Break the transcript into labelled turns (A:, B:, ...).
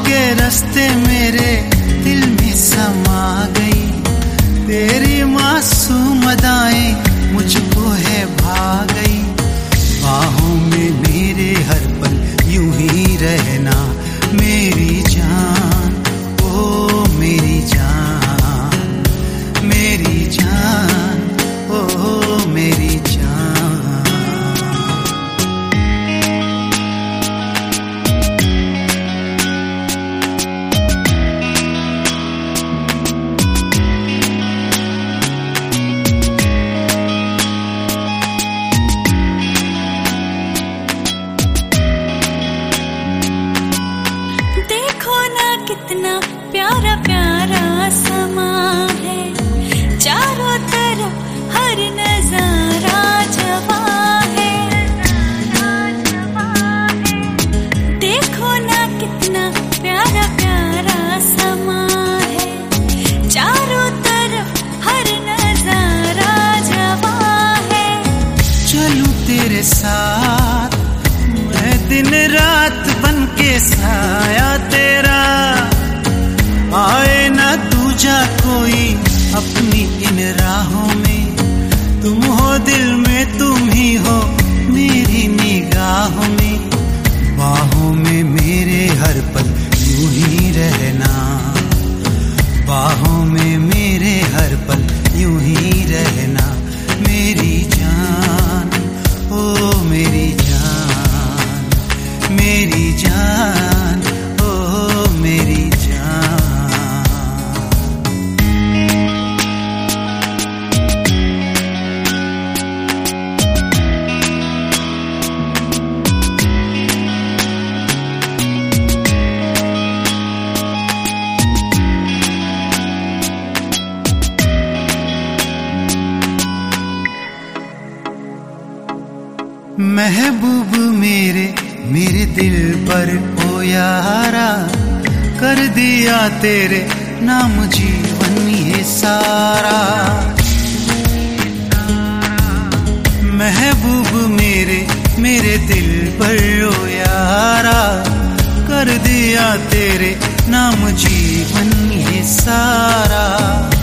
A: के रास्ते मेरे दिल में समा गई। तेरी मासूम अदाएं मुझको है भा गई। बाहों में मेरे हर पल यूं ही रहना मेरी जान, ओ मेरी जान, मेरी जान, ओ मेरी जान।
B: कितना प्यारा प्यारा समा है, चारों तरफ हर नजारा जवां है। देखो ना कितना प्यारा प्यारा समा है, चारों तरफ हर नजारा जवां है।
A: चलूं तेरे साथ मैं दिन रात बन के साया तेरा, आए ना दूजा कोई अपनी इन राहों में। तुम हो दिल में, तुम ही हो मेरी निगाहों में। बाहों में मेरे हर पल यूं ही रहना, बाहों में मेरे हर पल यूं ही रहना मेरी जान, ओ मेरी जान, मेरी जान, ओ मेरी जान। महबूब मेरे मेरे दिल पर ओ यारा, कर दिया तेरे नाम जीवन ये सारा। महबूब मेरे मेरे दिल पर ओ यारा, कर दिया तेरे नाम जीवन ये सारा।